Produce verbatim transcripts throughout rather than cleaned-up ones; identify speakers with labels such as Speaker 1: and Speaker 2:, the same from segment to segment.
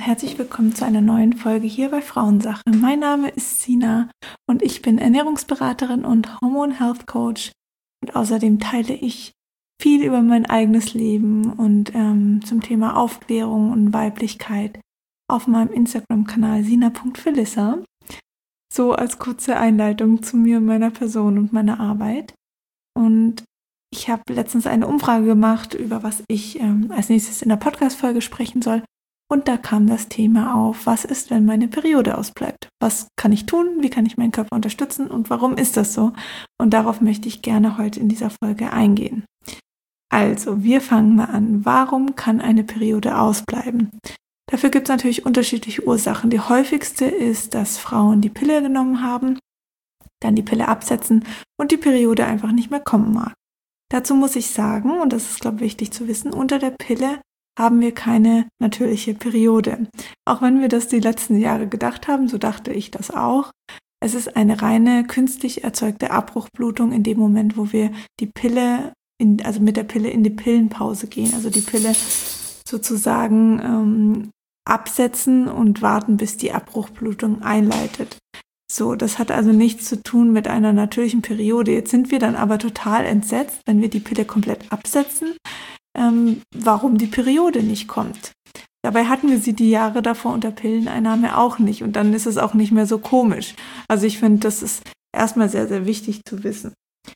Speaker 1: herzlich willkommen zu einer neuen Folge hier bei Frauensache. Mein Name ist Sina und ich bin Ernährungsberaterin und Hormone Health Coach und außerdem teile ich viel über mein eigenes Leben und ähm, zum Thema Aufklärung und Weiblichkeit auf meinem Instagram-Kanal sina punkt felissa. So als kurze Einleitung zu mir und meiner Person und meiner Arbeit. Und ich habe letztens eine Umfrage gemacht, über was ich ähm, als nächstes in der Podcast-Folge sprechen soll. Und da kam das Thema auf, was ist, wenn meine Periode ausbleibt? Was kann ich tun? Wie kann ich meinen Körper unterstützen? Und warum ist das so? Und darauf möchte ich gerne heute in dieser Folge eingehen. Also, wir fangen mal an. Warum kann eine Periode ausbleiben? Dafür gibt es natürlich unterschiedliche Ursachen. Die häufigste ist, dass Frauen die Pille genommen haben, dann die Pille absetzen und die Periode einfach nicht mehr kommen mag. Dazu muss ich sagen, und das ist, glaube ich, wichtig zu wissen, unter der Pille haben wir keine natürliche Periode. Auch wenn wir das die letzten Jahre gedacht haben, so dachte ich das auch. Es ist eine reine künstlich erzeugte Abbruchblutung in dem Moment, wo wir die Pille, in, also mit der Pille in die Pillenpause gehen, also die Pille sozusagen ähm, absetzen und warten, bis die Abbruchblutung einleitet. So, das hat also nichts zu tun mit einer natürlichen Periode. Jetzt sind wir dann aber total entsetzt, wenn wir die Pille komplett absetzen, ähm, warum die Periode nicht kommt. Dabei hatten wir sie die Jahre davor unter Pilleneinnahme auch nicht und dann ist es auch nicht mehr so komisch. Also ich finde, das ist erstmal sehr, sehr wichtig zu wissen.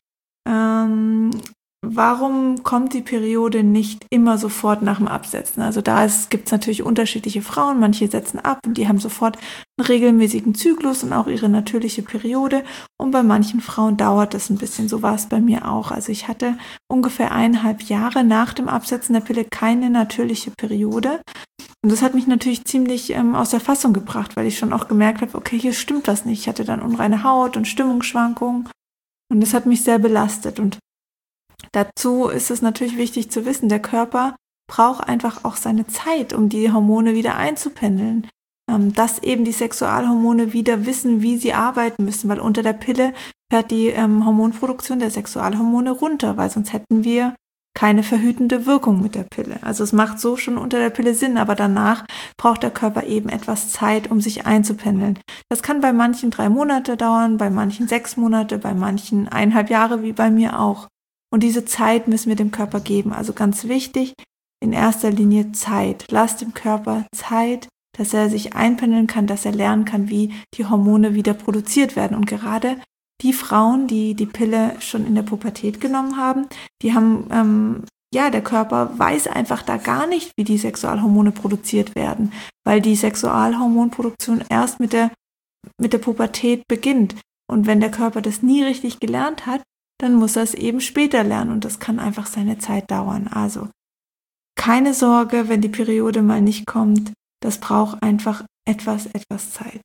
Speaker 1: Ähm, Warum kommt die Periode nicht immer sofort nach dem Absetzen? Also da gibt es natürlich unterschiedliche Frauen, manche setzen ab und die haben sofort einen regelmäßigen Zyklus und auch ihre natürliche Periode und bei manchen Frauen dauert das ein bisschen, so war es bei mir auch. Also ich hatte ungefähr eineinhalb Jahre nach dem Absetzen der Pille keine natürliche Periode und das hat mich natürlich ziemlich ähm, aus der Fassung gebracht, weil ich schon auch gemerkt habe, okay, hier stimmt was nicht. Ich hatte dann unreine Haut und Stimmungsschwankungen und das hat mich sehr belastet und dazu ist es natürlich wichtig zu wissen, der Körper braucht einfach auch seine Zeit, um die Hormone wieder einzupendeln. Ähm, dass eben die Sexualhormone wieder wissen, wie sie arbeiten müssen, weil unter der Pille fährt die ähm, Hormonproduktion der Sexualhormone runter, weil sonst hätten wir keine verhütende Wirkung mit der Pille. Also es macht so schon unter der Pille Sinn, aber danach braucht der Körper eben etwas Zeit, um sich einzupendeln. Das kann bei manchen drei Monate dauern, bei manchen sechs Monate, bei manchen eineinhalb Jahre, wie bei mir auch. Und diese Zeit müssen wir dem Körper geben. Also ganz wichtig, in erster Linie Zeit. Lasst dem Körper Zeit, dass er sich einpendeln kann, dass er lernen kann, wie die Hormone wieder produziert werden. Und gerade die Frauen, die die Pille schon in der Pubertät genommen haben, die haben, ähm, ja, der Körper weiß einfach da gar nicht, wie die Sexualhormone produziert werden, weil die Sexualhormonproduktion erst mit der, mit der Pubertät beginnt. Und wenn der Körper das nie richtig gelernt hat, dann muss er es eben später lernen und das kann einfach seine Zeit dauern. Also keine Sorge, wenn die Periode mal nicht kommt, das braucht einfach etwas, etwas Zeit.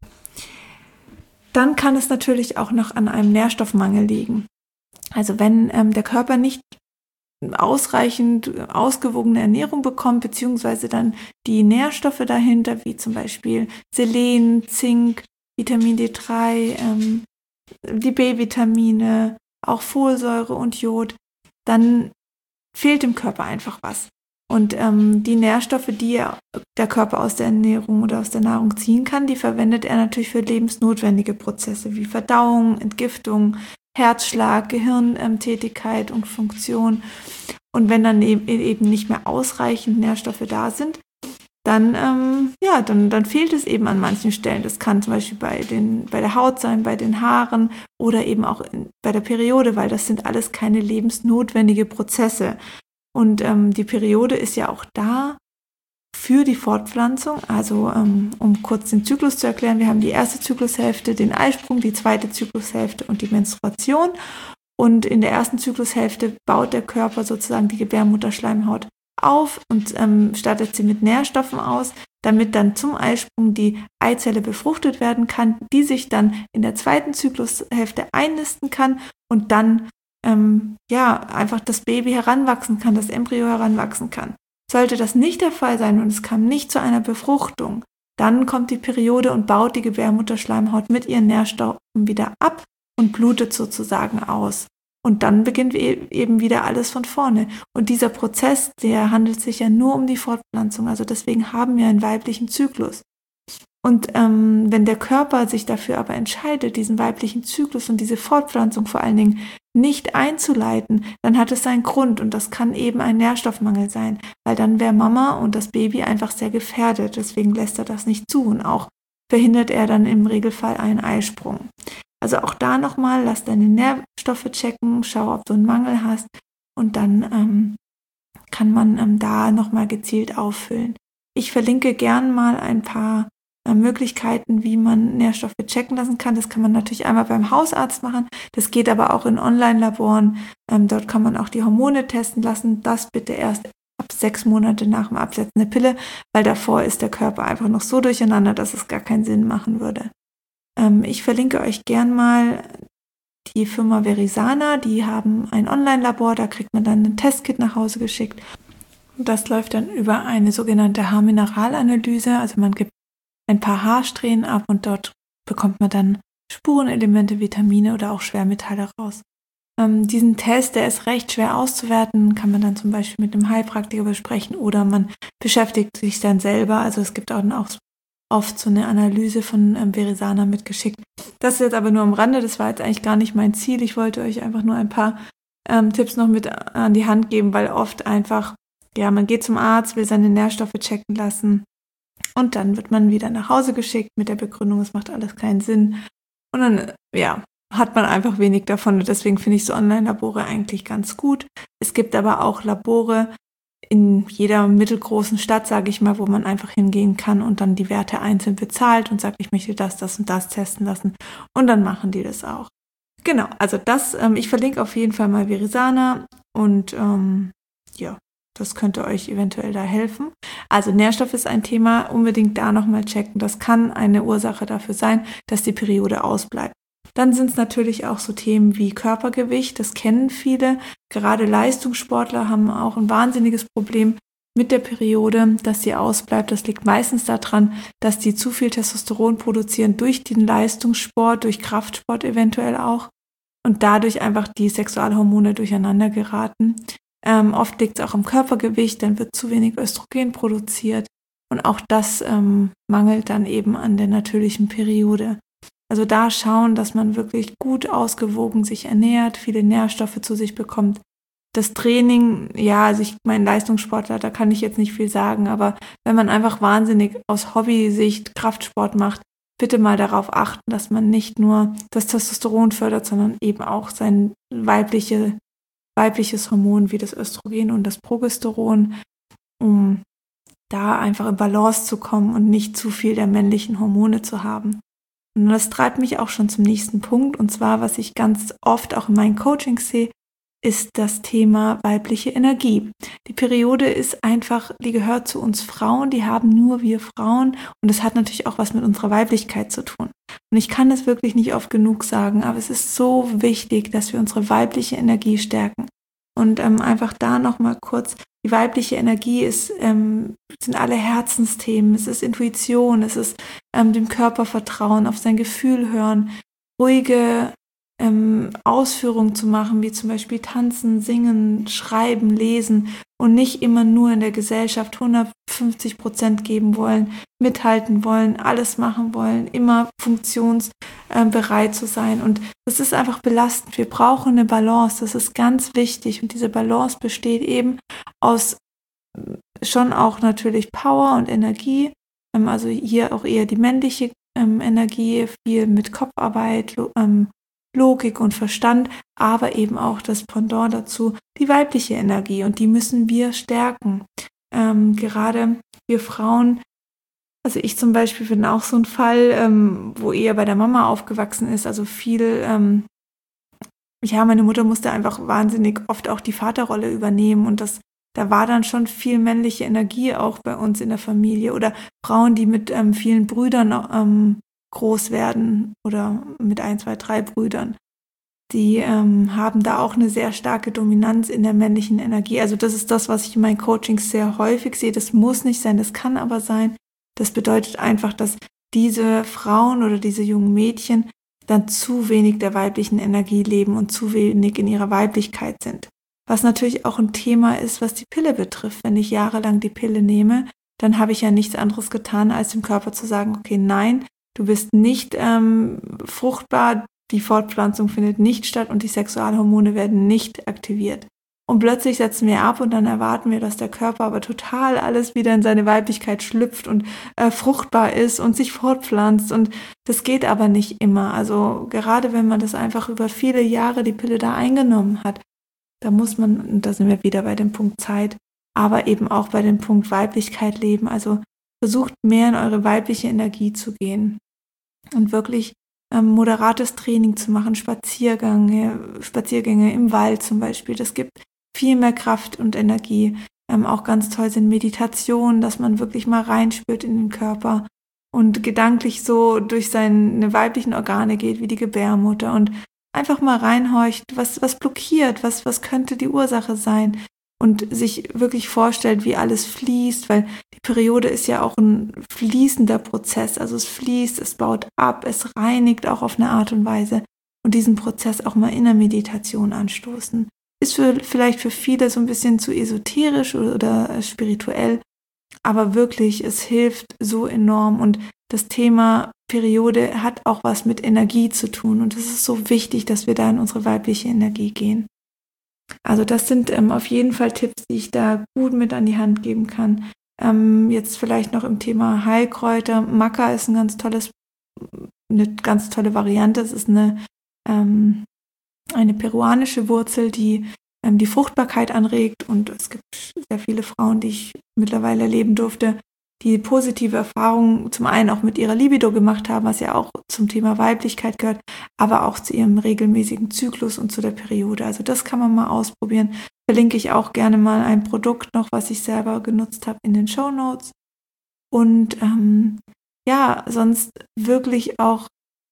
Speaker 1: Dann kann es natürlich auch noch an einem Nährstoffmangel liegen. Also wenn ähm, der Körper nicht ausreichend ausgewogene Ernährung bekommt, beziehungsweise dann die Nährstoffe dahinter, wie zum Beispiel Selen, Zink, Vitamin D drei, ähm, die B-Vitamine, auch Folsäure und Jod, dann fehlt dem Körper einfach was. Und ähm, die Nährstoffe, die er, der Körper aus der Ernährung oder aus der Nahrung ziehen kann, die verwendet er natürlich für lebensnotwendige Prozesse wie Verdauung, Entgiftung, Herzschlag, Gehirntätigkeit und Funktion. Und wenn dann eben nicht mehr ausreichend Nährstoffe da sind, dann, ähm, ja, dann, dann fehlt es eben an manchen Stellen. Das kann zum Beispiel bei, den, bei der Haut sein, bei den Haaren oder eben auch in, bei der Periode, weil das sind alles keine lebensnotwendige Prozesse. Und ähm, die Periode ist ja auch da für die Fortpflanzung. Also ähm, um kurz den Zyklus zu erklären, wir haben die erste Zyklushälfte, den Eisprung, die zweite Zyklushälfte und die Menstruation. Und in der ersten Zyklushälfte baut der Körper sozusagen die Gebärmutterschleimhaut auf und ähm, stattet sie mit Nährstoffen aus, damit dann zum Eisprung die Eizelle befruchtet werden kann, die sich dann in der zweiten Zyklushälfte einnisten kann und dann ähm, ja einfach das Baby heranwachsen kann, das Embryo heranwachsen kann. Sollte das nicht der Fall sein und es kam nicht zu einer Befruchtung, dann kommt die Periode und baut die Gebärmutterschleimhaut mit ihren Nährstoffen wieder ab und blutet sozusagen aus. Und dann beginnt eben wieder alles von vorne. Und dieser Prozess, der handelt sich ja nur um die Fortpflanzung. Also deswegen haben wir einen weiblichen Zyklus. Und ähm, wenn der Körper sich dafür aber entscheidet, diesen weiblichen Zyklus und diese Fortpflanzung vor allen Dingen nicht einzuleiten, dann hat es seinen Grund und das kann eben ein Nährstoffmangel sein, weil dann wäre Mama und das Baby einfach sehr gefährdet. Deswegen lässt er das nicht zu und auch verhindert er dann im Regelfall einen Eisprung. Also auch da nochmal, lass deine Nährstoffe checken, schau, ob du einen Mangel hast und dann ähm, kann man ähm, da nochmal gezielt auffüllen. Ich verlinke gern mal ein paar äh, Möglichkeiten, wie man Nährstoffe checken lassen kann. Das kann man natürlich einmal beim Hausarzt machen, das geht aber auch in Online-Laboren. Ähm, dort kann man auch die Hormone testen lassen, das bitte erst ab sechs Monate nach dem Absetzen der Pille, weil davor ist der Körper einfach noch so durcheinander, dass es gar keinen Sinn machen würde. Ähm, ich verlinke euch gern mal die Firma Verisana, die haben ein Online-Labor, da kriegt man dann ein Testkit nach Hause geschickt. Und das läuft dann über eine sogenannte Haarmineralanalyse, also man gibt ein paar Haarsträhnen ab und dort bekommt man dann Spurenelemente, Vitamine oder auch Schwermetalle raus. Ähm, diesen Test, der ist recht schwer auszuwerten, kann man dann zum Beispiel mit einem Heilpraktiker besprechen oder man beschäftigt sich dann selber. Also es gibt auch, auch oft so eine Analyse von ähm, Verisana mitgeschickt. Das ist jetzt aber nur am Rande, das war jetzt eigentlich gar nicht mein Ziel. Ich wollte euch einfach nur ein paar ähm, Tipps noch mit an die Hand geben, weil oft einfach, ja, man geht zum Arzt, will seine Nährstoffe checken lassen und dann wird man wieder nach Hause geschickt mit der Begründung, es macht alles keinen Sinn. Und dann, ja, hat man einfach wenig davon und deswegen finde ich so Online-Labore eigentlich ganz gut. Es gibt aber auch Labore in jeder mittelgroßen Stadt, sage ich mal, wo man einfach hingehen kann und dann die Werte einzeln bezahlt und sagt, ich möchte das, das und das testen lassen und dann machen die das auch. Genau, also das, ähm, ich verlinke auf jeden Fall mal Verisana und ähm, ja, das könnte euch eventuell da helfen. Also Nährstoff ist ein Thema, unbedingt da nochmal checken. Das kann eine Ursache dafür sein, dass die Periode ausbleibt. Dann sind es natürlich auch so Themen wie Körpergewicht, das kennen viele. Gerade Leistungssportler haben auch ein wahnsinniges Problem mit der Periode, dass sie ausbleibt. Das liegt meistens daran, dass die zu viel Testosteron produzieren durch den Leistungssport, durch Kraftsport eventuell auch und dadurch einfach die Sexualhormone durcheinander geraten. Ähm, oft liegt es auch am Körpergewicht, dann wird zu wenig Östrogen produziert und auch das ähm, mangelt dann eben an der natürlichen Periode. Also da schauen, dass man wirklich gut ausgewogen sich ernährt, viele Nährstoffe zu sich bekommt. Das Training, ja, also ich mein Leistungssportler, da kann ich jetzt nicht viel sagen, aber wenn man einfach wahnsinnig aus Hobby-Sicht Kraftsport macht, bitte mal darauf achten, dass man nicht nur das Testosteron fördert, sondern eben auch sein weibliche weibliches Hormon wie das Östrogen und das Progesteron, um da einfach in Balance zu kommen und nicht zu viel der männlichen Hormone zu haben. Und das treibt mich auch schon zum nächsten Punkt, und zwar, was ich ganz oft auch in meinen Coachings sehe, ist das Thema weibliche Energie. Die Periode ist einfach, die gehört zu uns Frauen, die haben nur wir Frauen und das hat natürlich auch was mit unserer Weiblichkeit zu tun. Und ich kann es wirklich nicht oft genug sagen, aber es ist so wichtig, dass wir unsere weibliche Energie stärken. Und ähm, einfach da nochmal kurz, die weibliche Energie ist, ähm, sind alle Herzensthemen, es ist Intuition, es ist ähm, dem Körper vertrauen, auf sein Gefühl hören, ruhige ähm, Ausführungen zu machen, wie zum Beispiel tanzen, singen, schreiben, lesen und nicht immer nur in der Gesellschaft hundertfünfzig Prozent geben wollen, mithalten wollen, alles machen wollen, immer funktionsbereit äh, zu sein. Und das ist einfach belastend. Wir brauchen eine Balance, das ist ganz wichtig. Und diese Balance besteht eben aus schon auch natürlich Power und Energie, ähm, also hier auch eher die männliche ähm, Energie, viel mit Kopfarbeit, ähm, Logik und Verstand, aber eben auch das Pendant dazu, die weibliche Energie, und die müssen wir stärken. Ähm, gerade wir Frauen, also ich zum Beispiel bin auch so ein Fall, ähm, wo eher bei der Mama aufgewachsen ist, also viel, ähm, ja, meine Mutter musste einfach wahnsinnig oft auch die Vaterrolle übernehmen und das, da war dann schon viel männliche Energie auch bei uns in der Familie oder Frauen, die mit ähm, vielen Brüdern ähm, groß werden oder mit ein, zwei, drei Brüdern, die ähm, haben da auch eine sehr starke Dominanz in der männlichen Energie. Also das ist das, was ich in meinen Coachings sehr häufig sehe. Das muss nicht sein, das kann aber sein. Das bedeutet einfach, dass diese Frauen oder diese jungen Mädchen dann zu wenig der weiblichen Energie leben und zu wenig in ihrer Weiblichkeit sind. Was natürlich auch ein Thema ist, was die Pille betrifft. Wenn ich jahrelang die Pille nehme, dann habe ich ja nichts anderes getan, als dem Körper zu sagen, okay, nein, du bist nicht ähm, fruchtbar, die Fortpflanzung findet nicht statt und die Sexualhormone werden nicht aktiviert. Und plötzlich setzen wir ab und dann erwarten wir, dass der Körper aber total alles wieder in seine Weiblichkeit schlüpft und äh, fruchtbar ist und sich fortpflanzt. Und das geht aber nicht immer. Also gerade wenn man das einfach über viele Jahre die Pille da eingenommen hat, da muss man, und da sind wir wieder bei dem Punkt Zeit, aber eben auch bei dem Punkt Weiblichkeit leben. Also versucht mehr in eure weibliche Energie zu gehen und wirklich ähm, moderates Training zu machen, Spaziergänge, Spaziergänge im Wald zum Beispiel. Das gibt viel mehr Kraft und Energie. Ähm, auch ganz toll sind Meditationen, dass man wirklich mal reinspürt in den Körper und gedanklich so durch seine weiblichen Organe geht, wie die Gebärmutter und einfach mal reinhorcht, was, was blockiert, was, was könnte die Ursache sein und sich wirklich vorstellt, wie alles fließt, weil die Periode ist ja auch ein fließender Prozess, also es fließt, es baut ab, es reinigt auch auf eine Art und Weise und diesen Prozess auch mal in der Meditation anstoßen. Ist für, vielleicht für viele so ein bisschen zu esoterisch oder, oder spirituell, aber wirklich, es hilft so enorm und das Thema Periode hat auch was mit Energie zu tun und es ist so wichtig, dass wir da in unsere weibliche Energie gehen. Also das sind ähm, auf jeden Fall Tipps, die ich da gut mit an die Hand geben kann. Ähm, jetzt vielleicht noch im Thema Heilkräuter. Maca ist ein ganz tolles, eine ganz tolle Variante. Es ist eine, ähm, eine peruanische Wurzel, die ähm, die Fruchtbarkeit anregt und es gibt sehr viele Frauen, die ich mittlerweile erleben durfte, die positive Erfahrungen zum einen auch mit ihrer Libido gemacht haben, was ja auch zum Thema Weiblichkeit gehört, aber auch zu ihrem regelmäßigen Zyklus und zu der Periode. Also das kann man mal ausprobieren. Verlinke ich auch gerne mal ein Produkt noch, was ich selber genutzt habe in den Shownotes. Und ähm, ja, sonst wirklich auch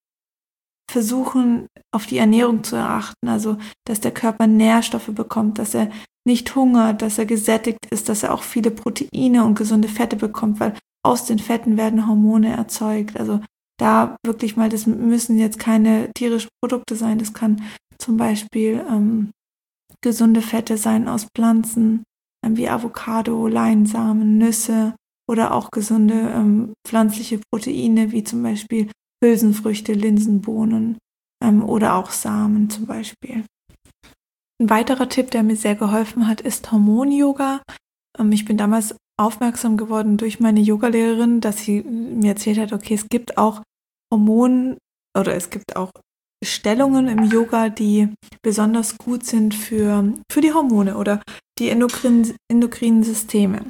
Speaker 1: versuchen, auf die Ernährung zu achten, also dass der Körper Nährstoffe bekommt, dass er nicht hungert, dass er gesättigt ist, dass er auch viele Proteine und gesunde Fette bekommt, weil aus den Fetten werden Hormone erzeugt. Also da wirklich mal, das müssen jetzt keine tierischen Produkte sein, das kann zum Beispiel ähm, gesunde Fette sein aus Pflanzen, ähm, wie Avocado, Leinsamen, Nüsse oder auch gesunde ähm, pflanzliche Proteine, wie zum Beispiel Hülsenfrüchte, Linsenbohnen ähm, oder auch Samen zum Beispiel. Ein weiterer Tipp, der mir sehr geholfen hat, ist Hormon-Yoga. Ähm, ich bin damals aufmerksam geworden durch meine Yogalehrerin, dass sie mir erzählt hat, okay, es gibt auch Hormon oder es gibt auch Stellungen im Yoga, die besonders gut sind für, für die Hormone oder die endokrin, endokrinen Systeme.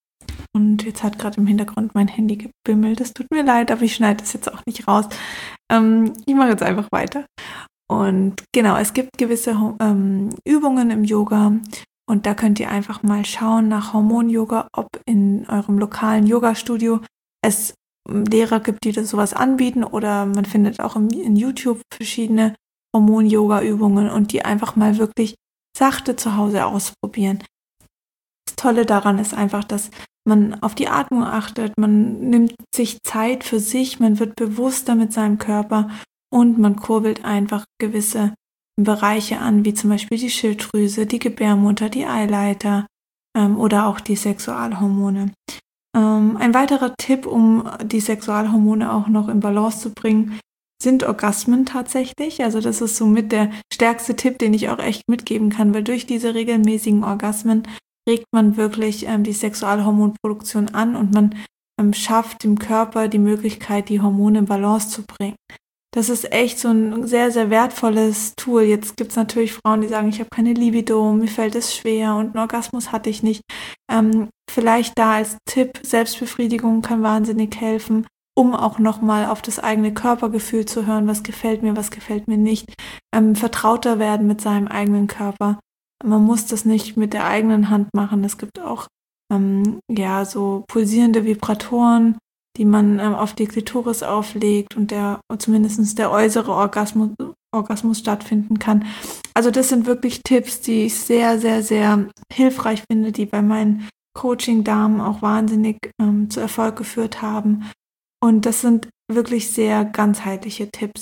Speaker 1: Und jetzt hat gerade im Hintergrund mein Handy gebimmelt. Das tut mir leid, aber ich schneide das jetzt auch nicht raus. Ähm, ich mache jetzt einfach weiter. Und genau, es gibt gewisse ähm, Übungen im Yoga und da könnt ihr einfach mal schauen nach Hormon-Yoga, ob in eurem lokalen Yoga-Studio es Lehrer gibt, die das sowas anbieten oder man findet auch im, in YouTube verschiedene Hormon-Yoga-Übungen und die einfach mal wirklich sachte zu Hause ausprobieren. Das Tolle daran ist einfach, dass man auf die Atmung achtet, man nimmt sich Zeit für sich, man wird bewusster mit seinem Körper und man kurbelt einfach gewisse Bereiche an, wie zum Beispiel die Schilddrüse, die Gebärmutter, die Eileiter ähm, oder auch die Sexualhormone. Ähm, ein weiterer Tipp, um die Sexualhormone auch noch in Balance zu bringen, sind Orgasmen tatsächlich. Also das ist somit der stärkste Tipp, den ich auch echt mitgeben kann, weil durch diese regelmäßigen Orgasmen regt man wirklich ähm, die Sexualhormonproduktion an und man ähm, schafft dem Körper die Möglichkeit, die Hormone in Balance zu bringen. Das ist echt so ein sehr, sehr wertvolles Tool. Jetzt gibt es natürlich Frauen, die sagen, ich habe keine Libido, mir fällt es schwer und einen Orgasmus hatte ich nicht. Ähm, vielleicht da als Tipp, Selbstbefriedigung kann wahnsinnig helfen, um auch nochmal auf das eigene Körpergefühl zu hören, was gefällt mir, was gefällt mir nicht. Ähm, vertrauter werden mit seinem eigenen Körper. Man muss das nicht mit der eigenen Hand machen. Es gibt auch ähm, ja so pulsierende Vibratoren, die man ähm, auf die Klitoris auflegt und der zumindest der äußere Orgasmus, Orgasmus stattfinden kann. Also das sind wirklich Tipps, die ich sehr, sehr, sehr hilfreich finde, die bei meinen Coaching-Damen auch wahnsinnig ähm, zu Erfolg geführt haben. Und das sind wirklich sehr ganzheitliche Tipps.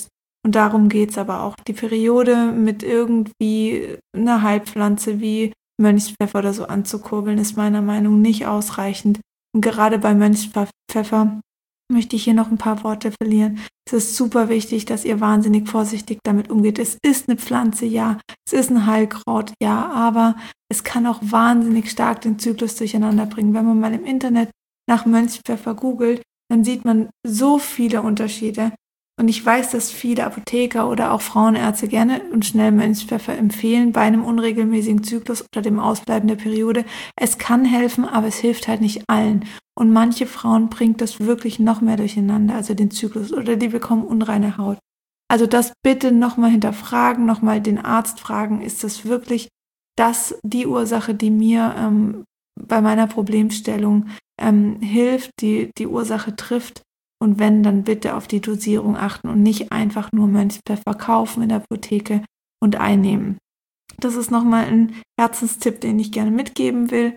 Speaker 1: Und darum geht es aber auch. Die Periode mit irgendwie einer Heilpflanze wie Mönchspfeffer oder so anzukurbeln, ist meiner Meinung nach nicht ausreichend. Und gerade bei Mönchspfeffer möchte ich hier noch ein paar Worte verlieren. Es ist super wichtig, dass ihr wahnsinnig vorsichtig damit umgeht. Es ist eine Pflanze, ja. Es ist ein Heilkraut, ja. Aber es kann auch wahnsinnig stark den Zyklus durcheinander bringen. Wenn man mal im Internet nach Mönchspfeffer googelt, dann sieht man so viele Unterschiede. Und ich weiß, dass viele Apotheker oder auch Frauenärzte gerne und schnell Mönchspfeffer empfehlen bei einem unregelmäßigen Zyklus oder dem Ausbleiben der Periode. Es kann helfen, aber es hilft halt nicht allen. Und manche Frauen bringt das wirklich noch mehr durcheinander, also den Zyklus, oder die bekommen unreine Haut. Also das bitte nochmal hinterfragen, nochmal den Arzt fragen, ist das wirklich das die Ursache, die mir ähm, bei meiner Problemstellung ähm, hilft, die die Ursache trifft? Und wenn, dann bitte auf die Dosierung achten und nicht einfach nur Mönchspfeffer kaufen in der Apotheke und einnehmen. Das ist nochmal ein Herzenstipp, den ich gerne mitgeben will.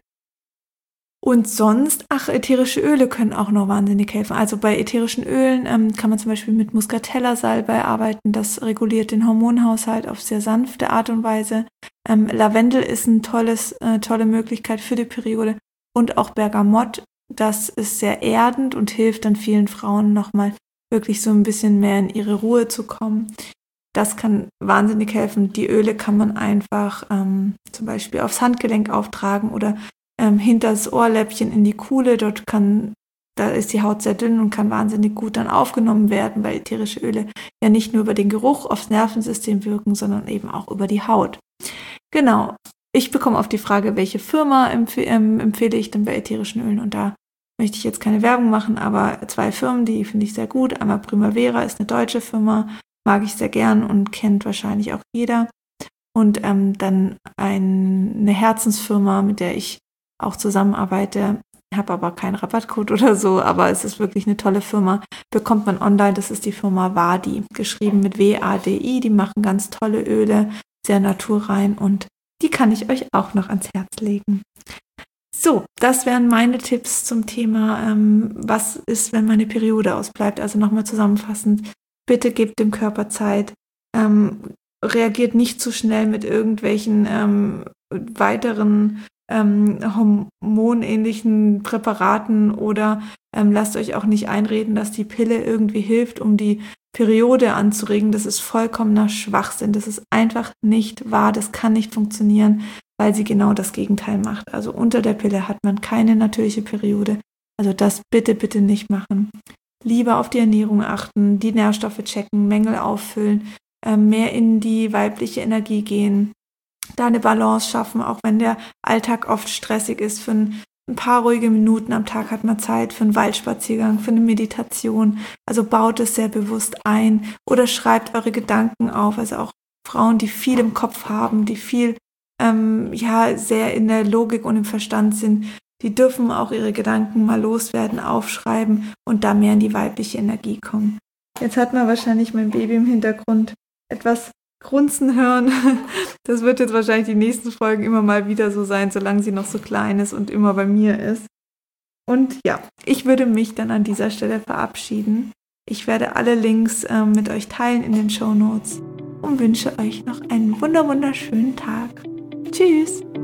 Speaker 1: Und sonst, ach, ätherische Öle können auch noch wahnsinnig helfen. Also bei ätherischen Ölen ähm, kann man zum Beispiel mit Muscatella-Salbei arbeiten. Das reguliert den Hormonhaushalt auf sehr sanfte Art und Weise. Ähm, Lavendel ist eine tolles, äh, tolle Möglichkeit für die Periode. Und auch Bergamott. Das ist sehr erdend und hilft dann vielen Frauen nochmal wirklich so ein bisschen mehr in ihre Ruhe zu kommen. Das kann wahnsinnig helfen. Die Öle kann man einfach ähm, zum Beispiel aufs Handgelenk auftragen oder ähm, hinter das Ohrläppchen in die Kuhle. Dort kann, da ist die Haut sehr dünn und kann wahnsinnig gut dann aufgenommen werden, weil ätherische Öle ja nicht nur über den Geruch aufs Nervensystem wirken, sondern eben auch über die Haut. Genau. Ich bekomme auf die Frage, welche Firma empf- ähm, empfehle ich denn bei ätherischen Ölen, und da möchte ich jetzt keine Werbung machen, aber zwei Firmen, die finde ich sehr gut. Einmal Primavera ist eine deutsche Firma, mag ich sehr gern und kennt wahrscheinlich auch jeder. Und ähm, dann ein, eine Herzensfirma, mit der ich auch zusammenarbeite, habe aber keinen Rabattcode oder so, aber es ist wirklich eine tolle Firma, bekommt man online, das ist die Firma Wadi, geschrieben mit W A D I, die machen ganz tolle Öle, sehr naturrein, und die kann ich euch auch noch ans Herz legen. So, das wären meine Tipps zum Thema, ähm, was ist, wenn meine Periode ausbleibt. Also nochmal zusammenfassend, bitte gebt dem Körper Zeit, ähm, reagiert nicht zu schnell mit irgendwelchen ähm, weiteren ähm, hormonähnlichen Präparaten oder ähm, lasst euch auch nicht einreden, dass die Pille irgendwie hilft, um die Periode anzuregen. Das ist vollkommener Schwachsinn. Das ist einfach nicht wahr. Das kann nicht funktionieren, weil sie genau das Gegenteil macht. Also unter der Pille hat man keine natürliche Periode. Also das bitte, bitte nicht machen. Lieber auf die Ernährung achten, die Nährstoffe checken, Mängel auffüllen, äh, mehr in die weibliche Energie gehen, da eine Balance schaffen, auch wenn der Alltag oft stressig ist. Für ein, ein paar ruhige Minuten am Tag hat man Zeit für einen Waldspaziergang, für eine Meditation. Also baut es sehr bewusst ein oder schreibt eure Gedanken auf. Also auch Frauen, die viel im Kopf haben, die viel ähm, ja sehr in der Logik und im Verstand sind, die dürfen auch ihre Gedanken mal loswerden, aufschreiben und da mehr in die weibliche Energie kommen. Jetzt hat man wahrscheinlich mein Baby im Hintergrund etwas grunzen hören. Das wird jetzt wahrscheinlich die nächsten Folgen immer mal wieder so sein, solange sie noch so klein ist und immer bei mir ist. Und ja, ich würde mich dann an dieser Stelle verabschieden. Ich werde alle Links äh, mit euch teilen in den Shownotes und wünsche euch noch einen wunder wunderschönen Tag. Tschüss!